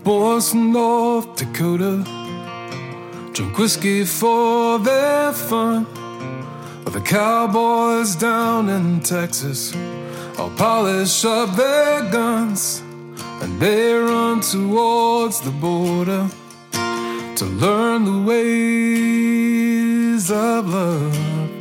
boys from North Dakota drink whiskey for their fun, while the cowboys down in Texas all polish up their guns, and they run towards the border to learn the ways of love.